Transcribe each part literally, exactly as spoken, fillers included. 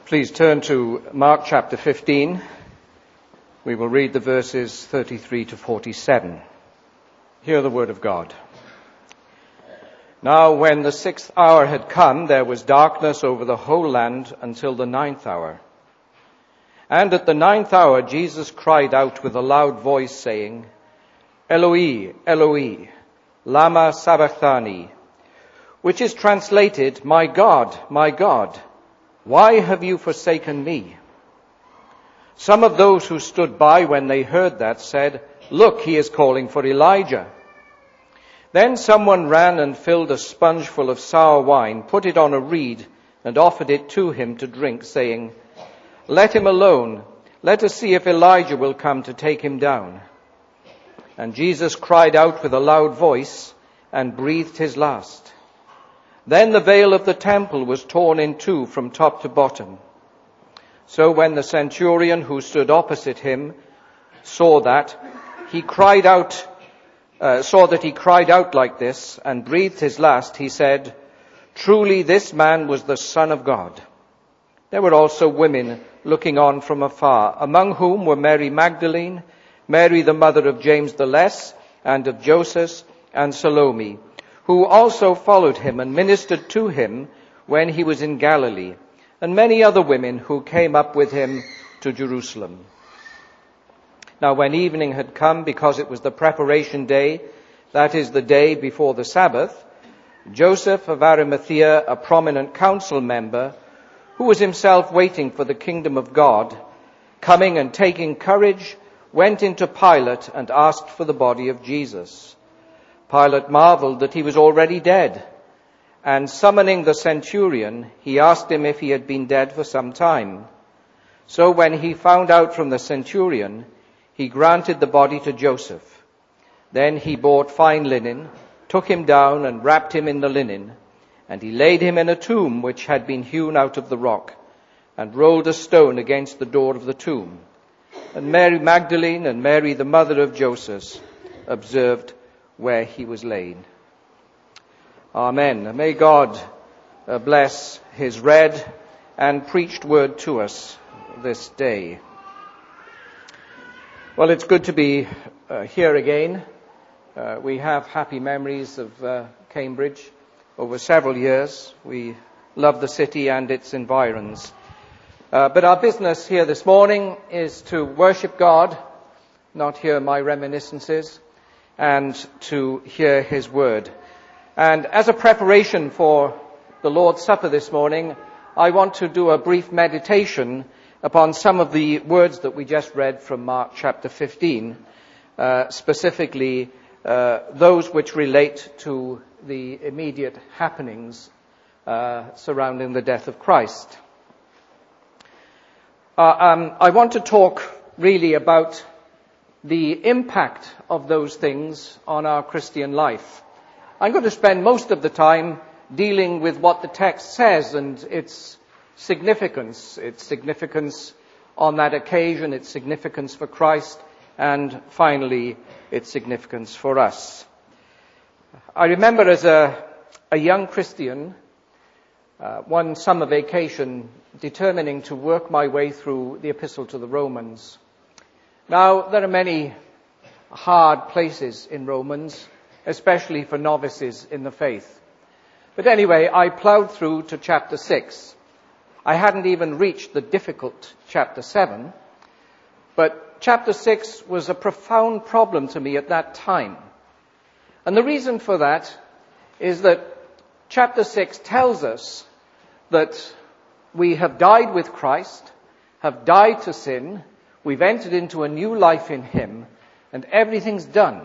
Please turn to Mark chapter fifteen. We will read the verses thirty-three to forty-seven. Hear the word of God. Now when the sixth hour had come, there was darkness over the whole land until the ninth hour. And at the ninth hour Jesus cried out with a loud voice, saying, Eloi, Eloi, lama sabachthani, which is translated, My God, my God, why have you forsaken me? Some of those who stood by when they heard that said, Look, he is calling for Elijah. Then someone ran and filled a sponge full of sour wine, put it on a reed, and offered it to him to drink, saying, Let him alone. Let us see if Elijah will come to take him down. And Jesus cried out with a loud voice and breathed his last. Then the veil of the temple was torn in two from top to bottom. So when the centurion who stood opposite him saw that, he cried out, uh, saw that he cried out like this and breathed his last, he said, Truly this man was the Son of God. There were also women looking on from afar, among whom were Mary Magdalene, Mary the mother of James the Less, and of Joseph, and Salome, who also followed him and ministered to him when he was in Galilee, and many other women who came up with him to Jerusalem. Now when evening had come, because it was the preparation day, that is the day before the Sabbath, Joseph of Arimathea, a prominent council member, who was himself waiting for the kingdom of God, coming and taking courage, went into Pilate and asked for the body of Jesus. Pilate marveled that he was already dead, and summoning the centurion, he asked him if he had been dead for some time. So when he found out from the centurion, he granted the body to Joseph. Then he bought fine linen, took him down and wrapped him in the linen, and he laid him in a tomb which had been hewn out of the rock, and rolled a stone against the door of the tomb. And Mary Magdalene and Mary the mother of Joseph observed where he was laid. Amen. May God uh, bless his read and preached word to us this day. Well, it's good to be uh, here again. Uh, we have happy memories of uh, Cambridge over several years. We love the city and its environs. Uh, but our business here this morning is to worship God, not hear my reminiscences, and to hear his word. And as a preparation for the Lord's Supper this morning, I want to do a brief meditation upon some of the words that we just read from Mark chapter fifteen, uh, specifically uh, those which relate to the immediate happenings uh, surrounding the death of Christ. Uh, um, I want to talk really about the impact of those things on our Christian life. I'm going to spend most of the time dealing with what the text says and its significance, its significance on that occasion, its significance for Christ, and finally, its significance for us. I remember as a, a young Christian, uh, one summer vacation, determining to work my way through the Epistle to the Romans. Now, there are many hard places in Romans, especially for novices in the faith. But anyway, I plowed through to chapter six. I hadn't even reached the difficult chapter seven, but chapter six was a profound problem to me at that time. And the reason for that is that chapter six tells us that we have died with Christ, have died to sin, we've entered into a new life in him, and everything's done.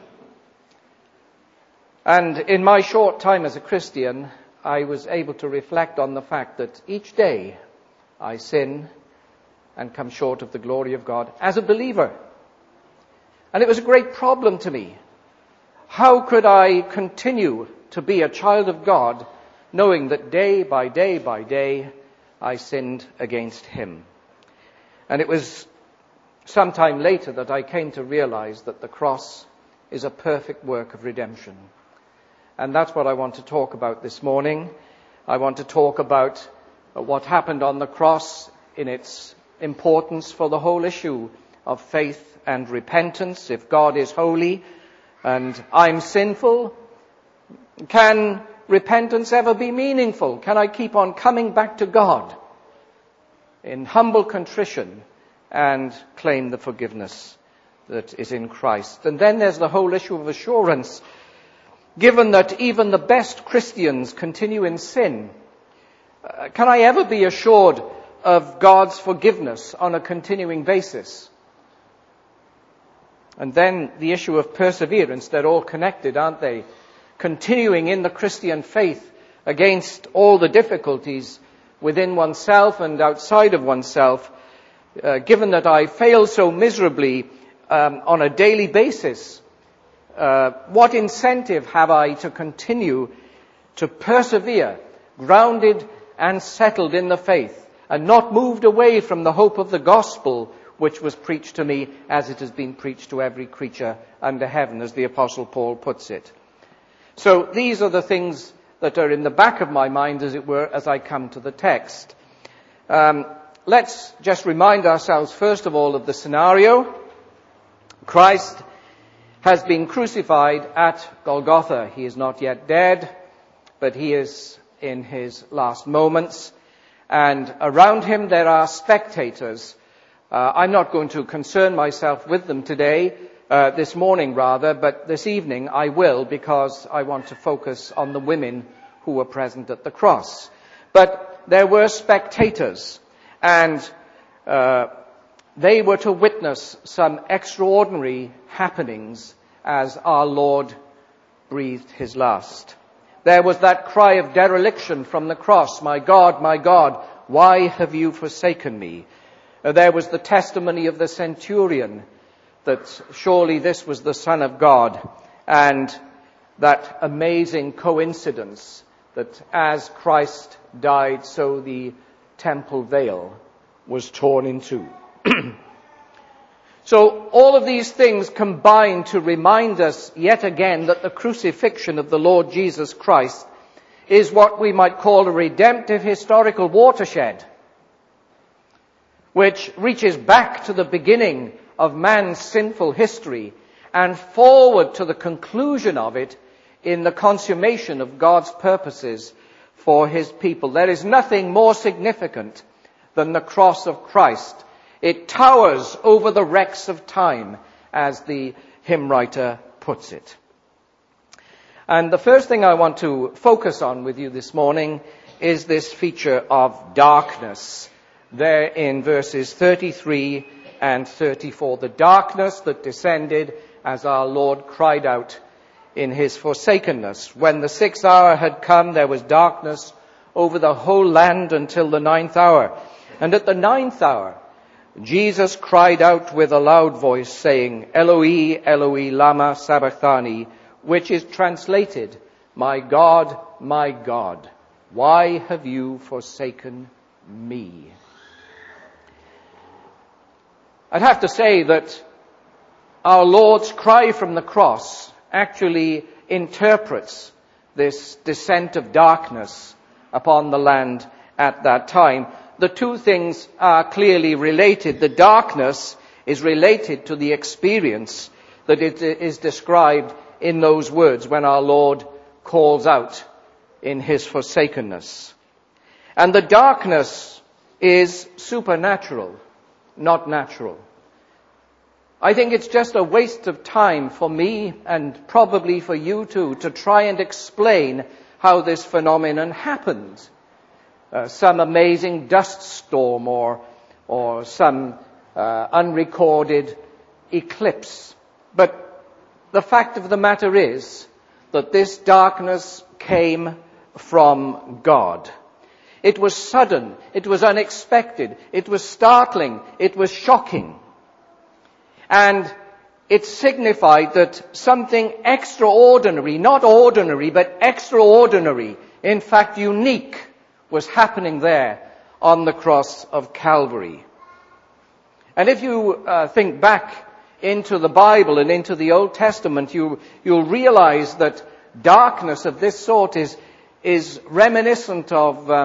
And in my short time as a Christian, I was able to reflect on the fact that each day I sin and come short of the glory of God as a believer. And it was a great problem to me. How could I continue to be a child of God knowing that day by day by day I sinned against him? And it was sometime later that I came to realize that the cross is a perfect work of redemption. And that's what I want to talk about this morning. I want to talk about what happened on the cross in its importance for the whole issue of faith and repentance. If God is holy and I'm sinful, can repentance ever be meaningful? Can I keep on coming back to God in humble contrition and claim the forgiveness that is in Christ? And then there's the whole issue of assurance. Given that even the best Christians continue in sin, uh, can I ever be assured of God's forgiveness on a continuing basis? And then the issue of perseverance. They're all connected, aren't they? Continuing in the Christian faith against all the difficulties within oneself and outside of oneself. Uh, given that I fail so miserably um, on a daily basis, uh, what incentive have I to continue to persevere, grounded and settled in the faith, and not moved away from the hope of the gospel which was preached to me as it has been preached to every creature under heaven, as the Apostle Paul puts it. So these are the things that are in the back of my mind, as it were, as I come to the text. Um, let's just remind ourselves, first of all, of the scenario. Christ has been crucified at Golgotha. He is not yet dead, but he is in his last moments. And around him there are spectators. Uh, I'm not going to concern myself with them today, uh, this morning rather, but this evening I will, because I want to focus on the women who were present at the cross. But there were spectators, and uh, they were to witness some extraordinary happenings as our Lord breathed his last. There was that cry of dereliction from the cross, "My God, my God, why have you forsaken me?" Uh, there was the testimony of the centurion that surely this was the Son of God, and that amazing coincidence that as Christ died, so the temple veil was torn in two. So all of these things combine to remind us yet again that the crucifixion of the Lord Jesus Christ is what we might call a redemptive historical watershed, which reaches back to the beginning of man's sinful history and forward to the conclusion of it in the consummation of God's purposes for his people. There is nothing more significant than the cross of Christ. It towers over the wrecks of time, as the hymn writer puts it. And the first thing I want to focus on with you this morning is this feature of darkness. There in verses thirty-three and thirty-four, the darkness that descended as our Lord cried out in his forsakenness. When the sixth hour had come, there was darkness over the whole land until the ninth hour. And at the ninth hour, Jesus cried out with a loud voice, saying, "Eloi, Eloi, lama sabachthani," which is translated, "My God, my God, why have you forsaken me?" I'd have to say that our Lord's cry from the cross actually interprets this descent of darkness upon the land at that time. The two things are clearly related. The darkness is related to the experience that it is described in those words when our Lord calls out in his forsakenness. And the darkness is supernatural, not natural. I think it's just a waste of time for me, and probably for you too, to try and explain how this phenomenon happened. Uh, some amazing dust storm or or some uh, unrecorded eclipse. But the fact of the matter is that this darkness came from God. It was sudden, it was unexpected, it was startling, it was shocking. And it signified that something extraordinary, not ordinary, but extraordinary, in fact unique, was happening there on the cross of Calvary. And if you uh, think back into the Bible and into the Old Testament, you, you'll realize that darkness of this sort is, is reminiscent of um,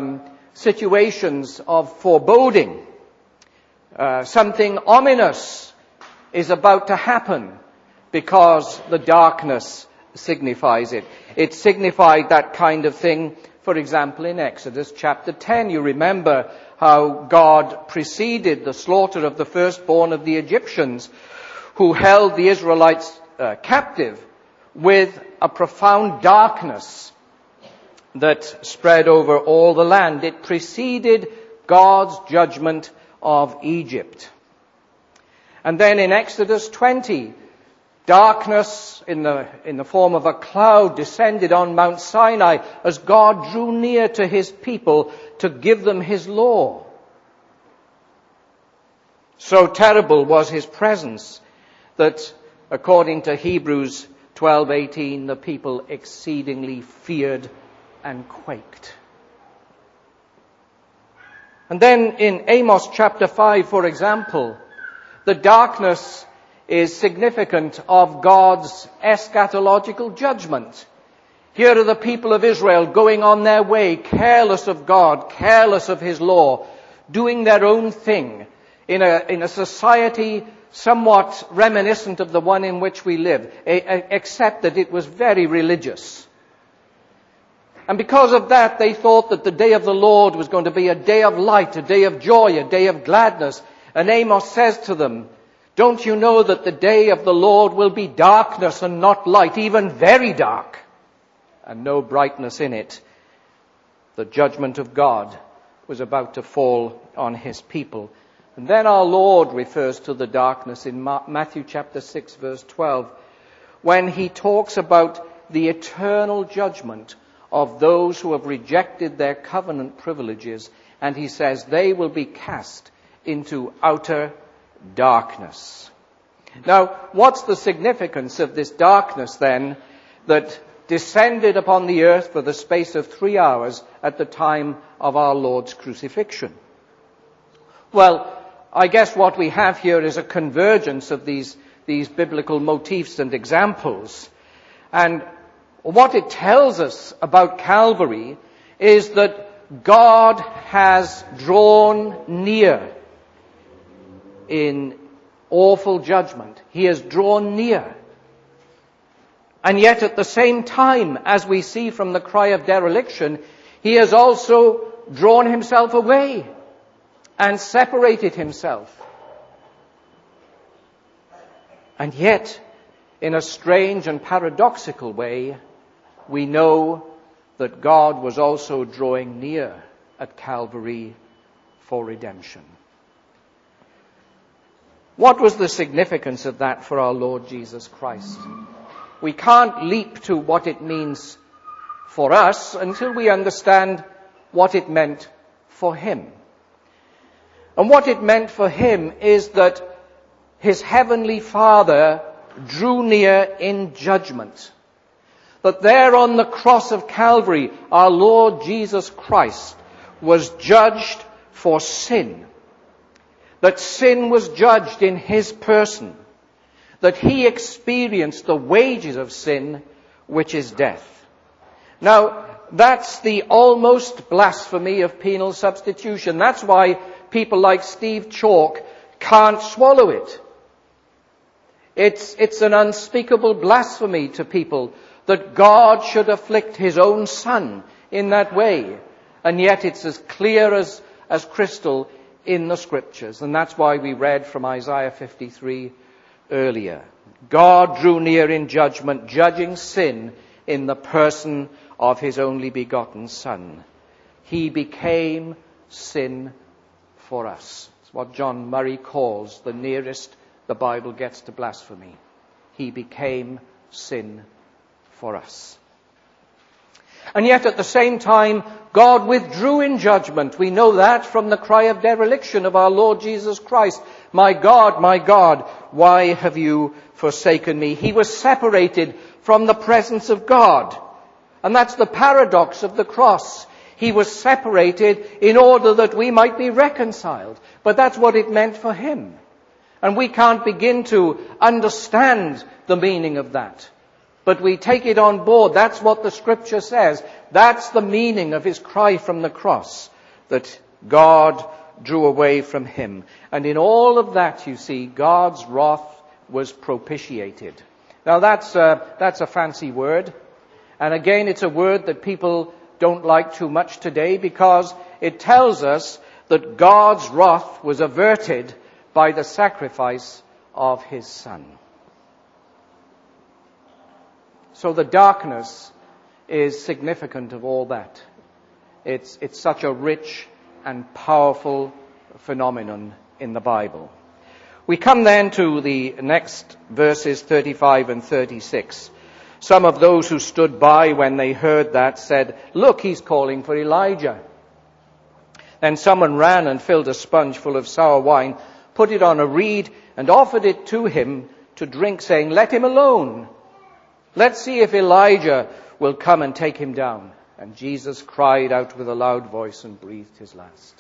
situations of foreboding. Uh, something ominous is about to happen because the darkness signifies it. It signified that kind of thing, for example, in Exodus chapter ten. You remember how God preceded the slaughter of the firstborn of the Egyptians who held the Israelites uh, captive with a profound darkness that spread over all the land. It preceded God's judgment of Egypt. And then in Exodus twenty, darkness in the, in the form of a cloud descended on Mount Sinai as God drew near to his people to give them his law. So terrible was his presence that, according to Hebrews twelve eighteen, the people exceedingly feared and quaked. And then in Amos chapter five, for example, the darkness is significant of God's eschatological judgment. Here are the people of Israel going on their way, careless of God, careless of his law, doing their own thing in a, in a society somewhat reminiscent of the one in which we live, except that it was very religious. And because of that, they thought that the day of the Lord was going to be a day of light, a day of joy, a day of gladness. And Amos says to them, don't you know that the day of the Lord will be darkness and not light, even very dark, and no brightness in it? The judgment of God was about to fall on his people. And then our Lord refers to the darkness in Matthew chapter six, verse twelve, when he talks about the eternal judgment of those who have rejected their covenant privileges. And he says they will be cast into outer darkness. Now, what's the significance of this darkness then that descended upon the earth for the space of three hours at the time of our Lord's crucifixion? Well, I guess what we have here is a convergence of these, these biblical motifs and examples. And what it tells us about Calvary is that God has drawn near in awful judgment. He has drawn near. And yet at the same time, as we see from the cry of dereliction, he has also drawn himself away and separated himself. And yet, in a strange and paradoxical way, we know that God was also drawing near at Calvary for redemption. What was the significance of that for our Lord Jesus Christ? We can't leap to what it means for us until we understand what it meant for him. And what it meant for him is that his heavenly Father drew near in judgment. That there on the cross of Calvary, our Lord Jesus Christ was judged for sin. That sin was judged in his person. That he experienced the wages of sin, which is death. Now, that's the almost blasphemy of penal substitution. That's why people like Steve Chalk can't swallow it. It's, it's an unspeakable blasphemy to people that God should afflict his own Son in that way. And yet it's as clear as, as crystal in the Scriptures. And that's why we read from Isaiah fifty-three earlier. God drew near in judgment, judging sin in the person of his only begotten Son. He became sin for us. It's what John Murray calls the nearest the Bible gets to blasphemy. He became sin for us. And yet at the same time, God withdrew in judgment. We know that from the cry of dereliction of our Lord Jesus Christ. My God, my God, why have you forsaken me? He was separated from the presence of God. And that's the paradox of the cross. He was separated in order that we might be reconciled. But that's what it meant for him. And we can't begin to understand the meaning of that. But we take it on board. That's what the Scripture says. That's the meaning of his cry from the cross. that God drew away from him. And in all of that, you see, God's wrath was propitiated. Now that's a, that's a fancy word. And again, it's a word that people don't like too much today because it tells us that God's wrath was averted by the sacrifice of his Son. So the darkness is significant of all that. It's, it's such a rich and powerful phenomenon in the Bible. We come then to the next verses thirty-five and thirty-six. Some of those who stood by when they heard that said, "Look, he's calling for Elijah." Then someone ran and filled a sponge full of sour wine, put it on a reed, and offered it to him to drink, saying, "Let him alone. Let's see if Elijah will come and take him down." And Jesus cried out with a loud voice and breathed his last.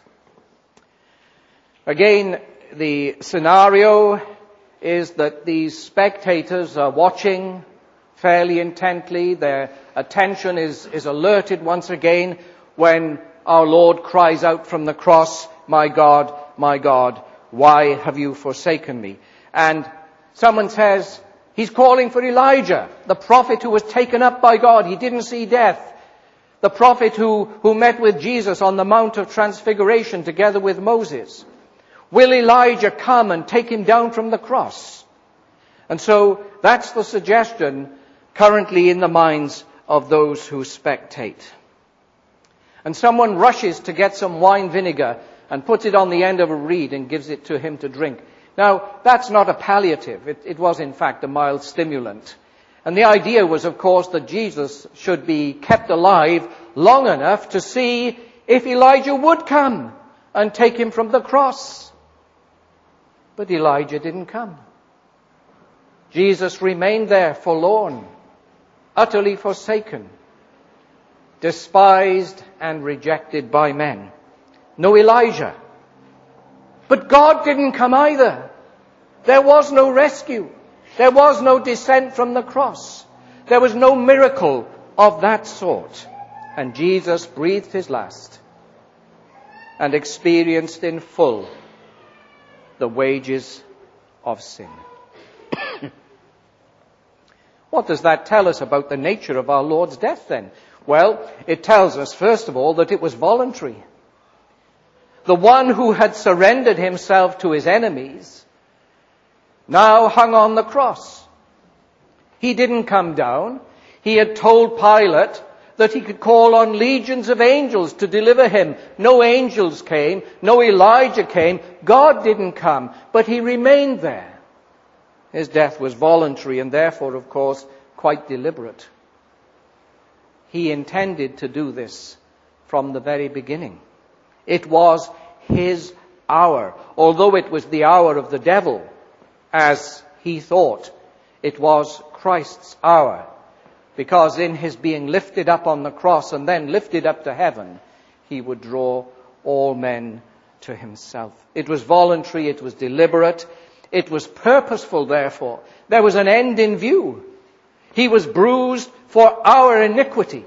Again, the scenario is that these spectators are watching fairly intently. Their attention is, is alerted once again when our Lord cries out from the cross, "My God, my God, why have you forsaken me?" And someone says, he's calling for Elijah, the prophet who was taken up by God. He didn't see death. The prophet who, who met with Jesus on the Mount of Transfiguration together with Moses. Will Elijah come and take him down from the cross? And so that's the suggestion currently in the minds of those who spectate. And someone rushes to get some wine vinegar and puts it on the end of a reed and gives it to him to drink. Now, that's not a palliative. It, it was, in fact, a mild stimulant. And the idea was, of course, that Jesus should be kept alive long enough to see if Elijah would come and take him from the cross. But Elijah didn't come. Jesus remained there forlorn, utterly forsaken, despised and rejected by men. No Elijah. But God didn't come either. There was no rescue. There was no descent from the cross. There was no miracle of that sort. And Jesus breathed his last and experienced in full the wages of sin. What does that tell us about the nature of our Lord's death then? Well, it tells us, first of all, that it was voluntary. The one who had surrendered himself to his enemies now hung on the cross. He didn't come down. He had told Pilate that he could call on legions of angels to deliver him. No angels came. No Elijah came. God didn't come. But he remained there. His death was voluntary and therefore, of course, quite deliberate. He intended to do this from the very beginning. It was his hour. Although it was the hour of the devil, as he thought, it was Christ's hour. Because in his being lifted up on the cross and then lifted up to heaven, he would draw all men to himself. It was voluntary, it was deliberate, it was purposeful, therefore. There was an end in view. He was bruised for our iniquity.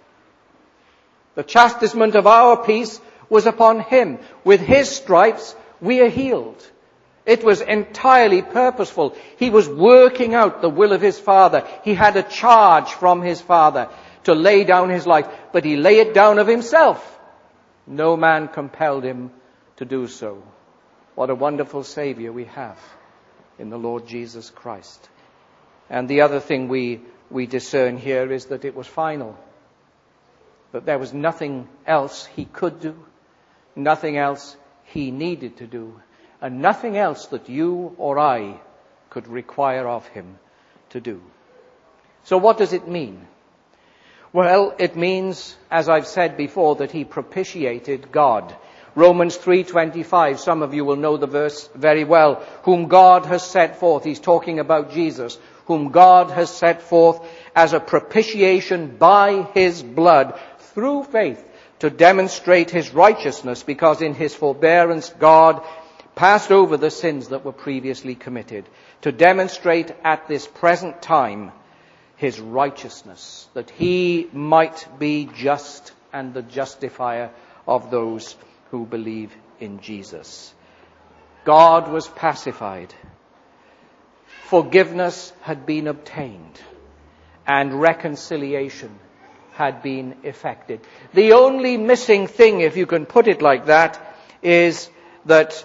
The chastisement of our peace was upon him. With his stripes we are healed. It was entirely purposeful. He was working out the will of his Father. He had a charge from his Father to lay down his life, but he lay it down of himself. No man compelled him to do so. What a wonderful Savior we have in the Lord Jesus Christ. And the other thing we, we discern here is that it was final. That there was nothing else he could do, nothing else he needed to do, and nothing else that you or I could require of him to do. So what does it mean? Well, it means, as I've said before, that he propitiated God. Romans three twenty-five, some of you will know the verse very well. Whom God has set forth, he's talking about Jesus, whom God has set forth as a propitiation by his blood through faith to demonstrate his righteousness, because in his forbearance God passed over the sins that were previously committed, to demonstrate at this present time his righteousness, that he might be just and the justifier of those who believe in Jesus. God was pacified. Forgiveness had been obtained, and reconciliation had been effected. The only missing thing, if you can put it like that, is that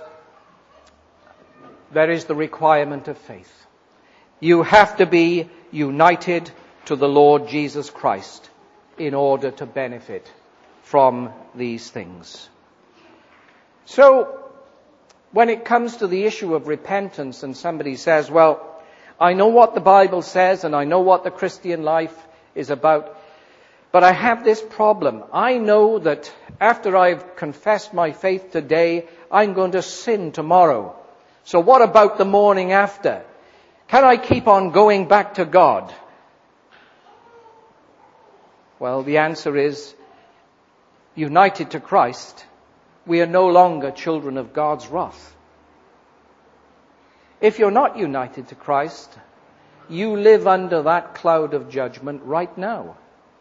there is the requirement of faith. You have to be united to the Lord Jesus Christ in order to benefit from these things. So, when it comes to the issue of repentance and somebody says, well, I know what the Bible says and I know what the Christian life is about, but I have this problem. I know that after I've confessed my faith today, I'm going to sin tomorrow. So what about the morning after? Can I keep on going back to God? Well, the answer is, united to Christ, we are no longer children of God's wrath. If you're not united to Christ, you live under that cloud of judgment right now.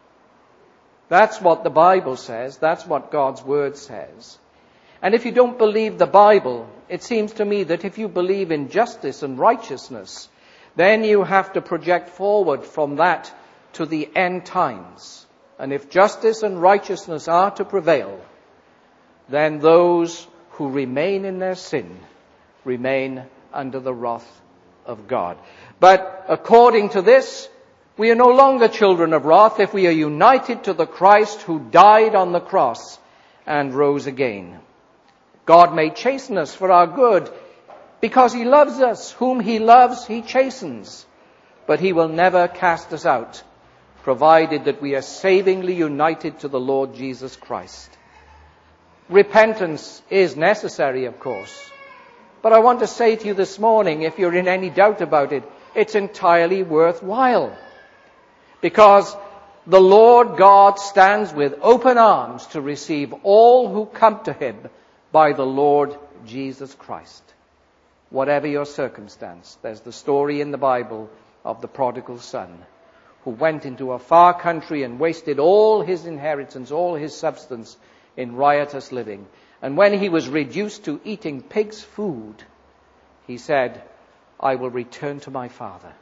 That's what the Bible says. That's what God's Word says. And if you don't believe the Bible, it seems to me that if you believe in justice and righteousness, then you have to project forward from that to the end times. And if justice and righteousness are to prevail, then those who remain in their sin remain under the wrath of God. But according to this, we are no longer children of wrath if we are united to the Christ who died on the cross and rose again. God may chasten us for our good because He loves us. Whom He loves, He chastens. But He will never cast us out, provided that we are savingly united to the Lord Jesus Christ. Repentance is necessary, of course. But I want to say to you this morning, if you're in any doubt about it, it's entirely worthwhile. Because the Lord God stands with open arms to receive all who come to Him by the Lord Jesus Christ. Whatever your circumstance, there's the story in the Bible of the prodigal son who went into a far country and wasted all his inheritance, all his substance in riotous living. And when he was reduced to eating pig's food, he said, I will return to my father.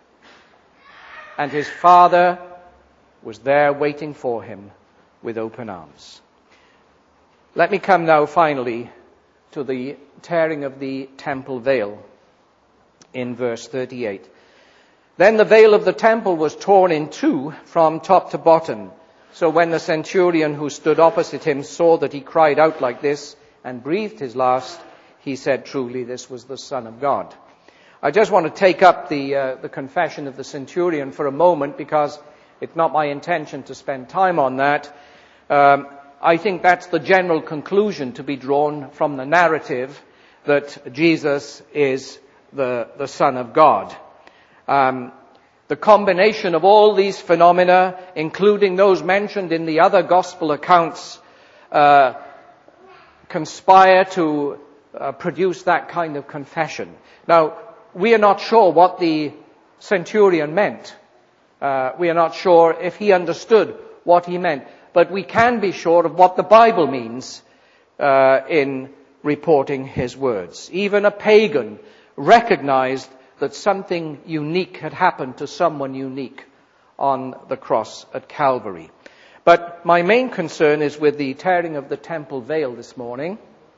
And his father was there waiting for him with open arms. Let me come now finally to the tearing of the temple veil in verse thirty-eight. Then the veil of the temple was torn in two from top to bottom. So when the centurion who stood opposite him saw that he cried out like this and breathed his last, he said, truly, this was the Son of God. I just want to take up the uh, the confession of the centurion for a moment because it's not my intention to spend time on that. Um, I think that's the general conclusion to be drawn from the narrative that Jesus is the, the Son of God. Um, the combination of all these phenomena, including those mentioned in the other gospel accounts, uh, conspire to uh, produce that kind of confession. Now, we are not sure what the centurion meant. Uh, we are not sure if he understood what he meant. But we can be sure of what the Bible means uh, in reporting his words. Even a pagan recognized that something unique had happened to someone unique on the cross at Calvary. But my main concern is with the tearing of the temple veil this morning.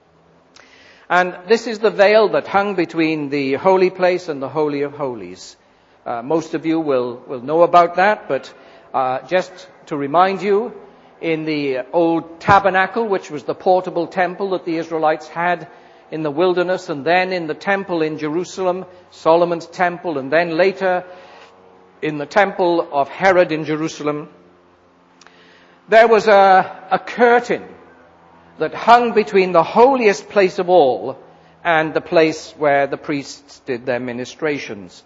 And this is the veil that hung between the holy place and the Holy of Holies. Uh, most of you will, will know about that, but uh, just to remind you, in the old tabernacle, which was the portable temple that the Israelites had in the wilderness, and then in the temple in Jerusalem, Solomon's temple, and then later in the temple of Herod in Jerusalem, there was a, a curtain that hung between the holiest place of all and the place where the priests did their ministrations.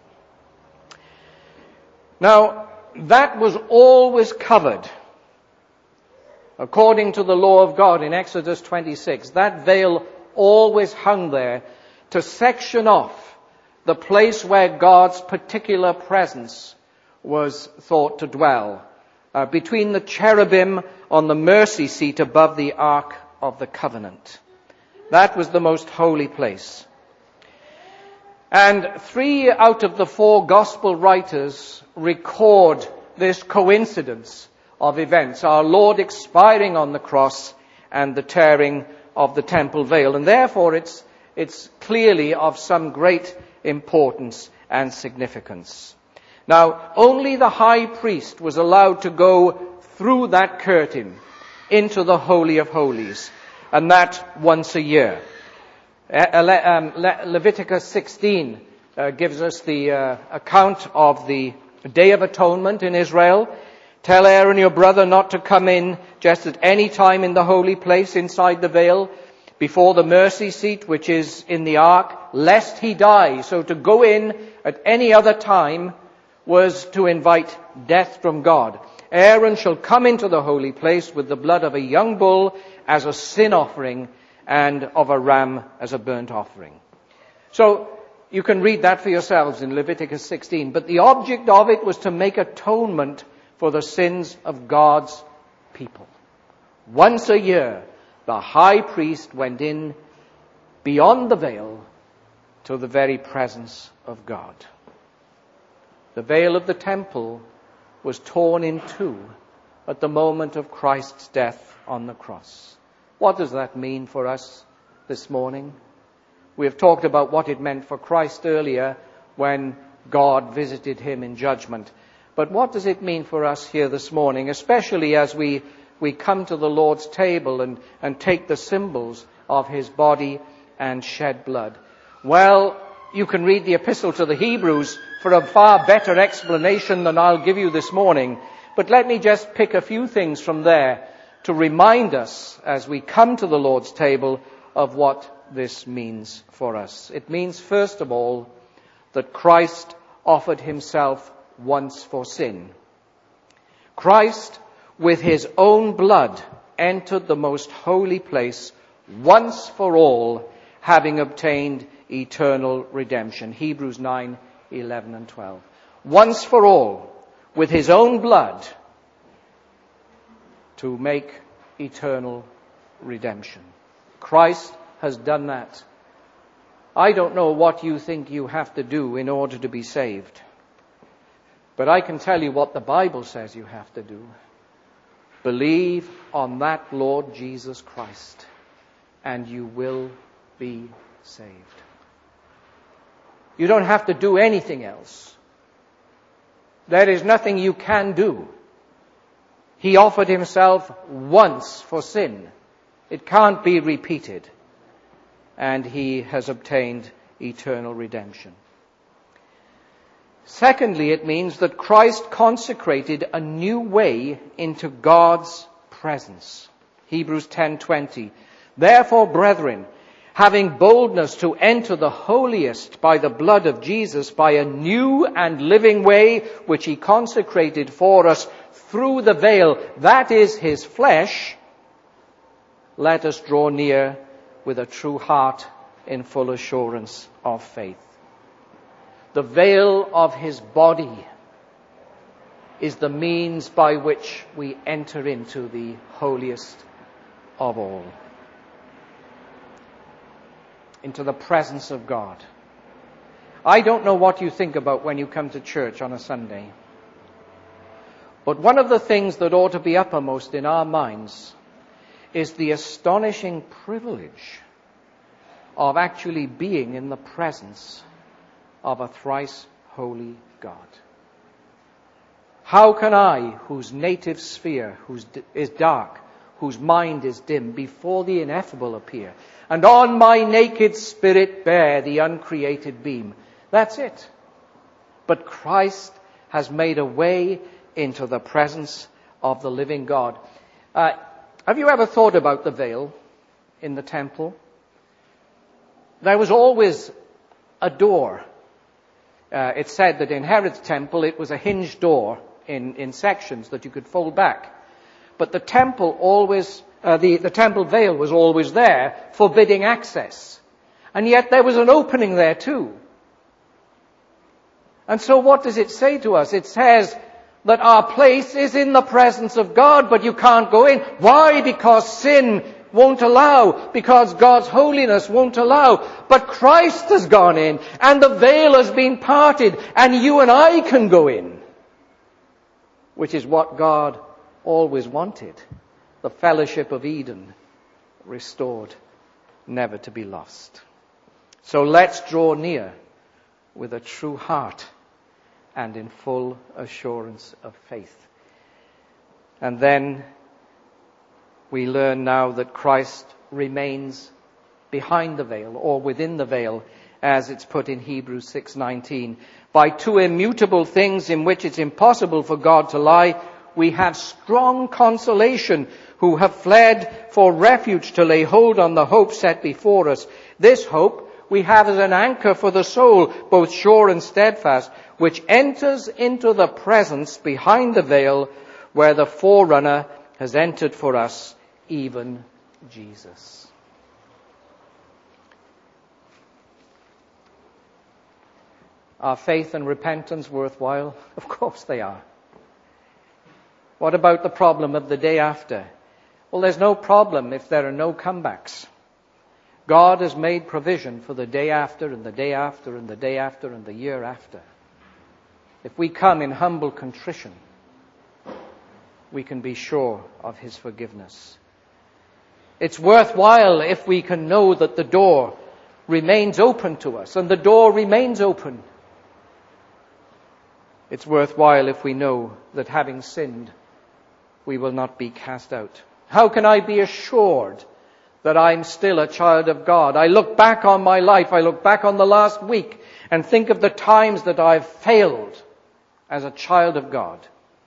Now, that was always covered. According to the law of God in Exodus twenty-six, that veil always hung there to section off the place where God's particular presence was thought to dwell, uh, between the cherubim on the mercy seat above the Ark of the Covenant. That was the most holy place. And three out of the four gospel writers record this coincidence of events, our Lord expiring on the cross and the tearing of the temple veil. And therefore it's, it's clearly of some great importance and significance. Now, only the high priest was allowed to go through that curtain into the Holy of Holies, and that once a year. Um, Le- Leviticus sixteen uh, gives us the uh, account of the Day of Atonement in Israel. Tell Aaron your brother not to come in just at any time in the holy place inside the veil, before the mercy seat which is in the ark, lest he die. So to go in at any other time was to invite death from God. Aaron shall come into the holy place with the blood of a young bull as a sin offering, and of a ram as a burnt offering. So you can read that for yourselves in Leviticus sixteen. But the object of it was to make atonement for the sins of God's people. Once a year, the high priest went in beyond the veil to the very presence of God. The veil of the temple was torn in two at the moment of Christ's death on the cross. What does that mean for us this morning? We have talked about what it meant for Christ earlier when God visited him in judgment. But what does it mean for us here this morning, especially as we, we come to the Lord's table and, and take the symbols of his body and shed blood? Well, you can read the epistle to the Hebrews for a far better explanation than I'll give you this morning. But let me just pick a few things from there to remind us as we come to the Lord's table of what this means for us. It means, first of all, that Christ offered himself once for sin. Christ, with his own blood, entered the most holy place once for all, having obtained eternal redemption. Hebrews nine, eleven and twelve. Once for all, with his own blood, to make eternal redemption. Christ has done that. I don't know what you think you have to do in order to be saved, but I can tell you what the Bible says you have to do. Believe on that Lord Jesus Christ, and you will be saved. You don't have to do anything else. There is nothing you can do. He offered himself once for sin. It can't be repeated. And he has obtained eternal redemption. Secondly, it means that Christ consecrated a new way into God's presence. Hebrews ten twenty. Therefore, brethren, having boldness to enter the holiest by the blood of Jesus, by a new and living way which he consecrated for us through the veil, that is his flesh, let us draw near with a true heart in full assurance of faith. The veil of his body is the means by which we enter into the holiest of all, into the presence of God. I don't know what you think about when you come to church on a Sunday, but one of the things that ought to be uppermost in our minds is the astonishing privilege of actually being in the presence of a thrice holy God. How can I, whose native sphere whose is dark, whose mind is dim, before the ineffable appear, and on my naked spirit bear the uncreated beam? That's it. But Christ has made a way into the presence of the living God. Uh, have you ever thought about the veil in the temple? There was always a door. Uh, it's said that in Herod's temple it was a hinged door in, in sections that you could fold back. But the temple always, uh, the, the temple veil was always there, forbidding access. And yet there was an opening there too. And so what does it say to us? It says that our place is in the presence of God, but you can't go in. Why? Because sin won't allow, because God's holiness won't allow. But Christ has gone in, and the veil has been parted, and you and I can go in. Which is what God always wanted. The fellowship of Eden restored, never to be lost. So let's draw near with a true heart and in full assurance of faith. And then we learn now that Christ remains behind the veil, or within the veil, as it's put in Hebrews six nineteen. By two immutable things in which it's impossible for God to lie, we have strong consolation, who have fled for refuge to lay hold on the hope set before us. This hope we have as an anchor for the soul, both sure and steadfast, which enters into the presence behind the veil, where the forerunner has entered for us, even Jesus. Are faith and repentance worthwhile? Of course they are. What about the problem of the day after? Well, there's no problem if there are no comebacks. God has made provision for the day after, and the day after, and the day after, and the year after. If we come in humble contrition, we can be sure of His forgiveness. It's worthwhile if we can know that the door remains open to us, and the door remains open. It's worthwhile if we know that having sinned, we will not be cast out. How can I be assured that I'm still a child of God? I look back on my life, I look back on the last week, and think of the times that I've failed as a child of God.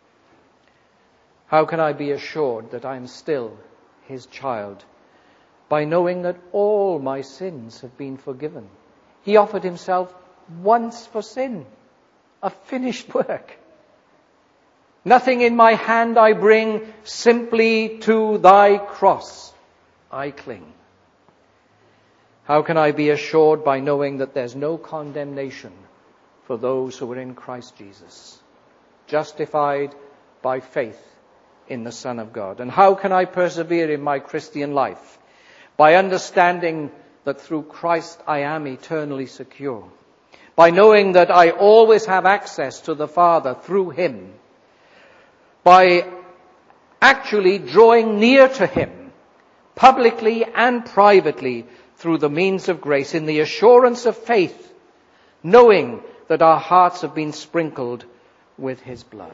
How can I be assured that I'm still His child? By knowing that all my sins have been forgiven. He offered Himself once for sin, a finished work. Nothing in my hand I bring, simply to Thy cross I cling. How can I be assured? By knowing that there's no condemnation for those who are in Christ Jesus, justified by faith in the Son of God. And how can I persevere in my Christian life? By understanding that through Christ I am eternally secure. By knowing that I always have access to the Father through Him. By actually drawing near to Him, publicly and privately, through the means of grace, in the assurance of faith, knowing that our hearts have been sprinkled with His blood.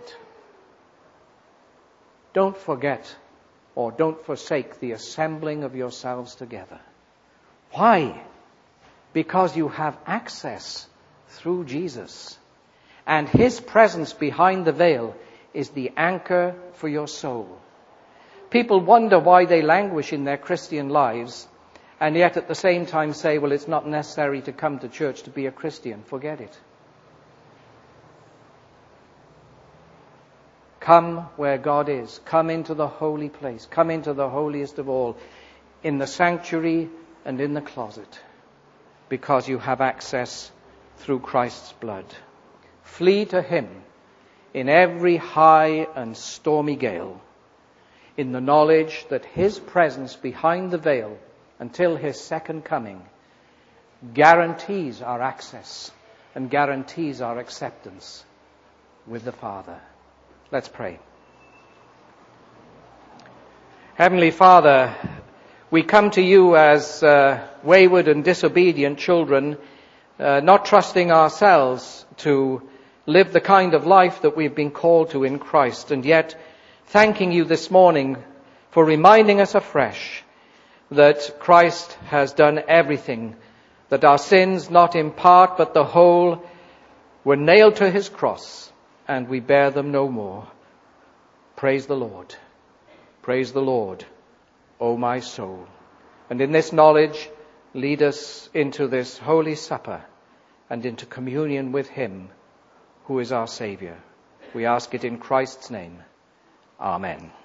Don't forget, or don't forsake, the assembling of yourselves together. Why? Because you have access through Jesus. And His presence behind the veil is the anchor for your soul. People wonder why they languish in their Christian lives, and yet at the same time say, well, it's not necessary to come to church to be a Christian. Forget it. Come where God is. Come into the holy place. Come into the holiest of all, in the sanctuary and in the closet, because you have access through Christ's blood. Flee to Him in every high and stormy gale, in the knowledge that His presence behind the veil until His second coming guarantees our access and guarantees our acceptance with the Father. Let's pray. Heavenly Father, we come to You as uh, wayward and disobedient children, uh, not trusting ourselves to live the kind of life that we've been called to in Christ, and yet thanking You this morning for reminding us afresh that Christ has done everything, that our sins, not in part but the whole, were nailed to His cross, and we bear them no more. Praise the Lord. Praise the Lord, O my soul. And in this knowledge, lead us into this holy supper and into communion with Him who is our Saviour. We ask it in Christ's name. Amen.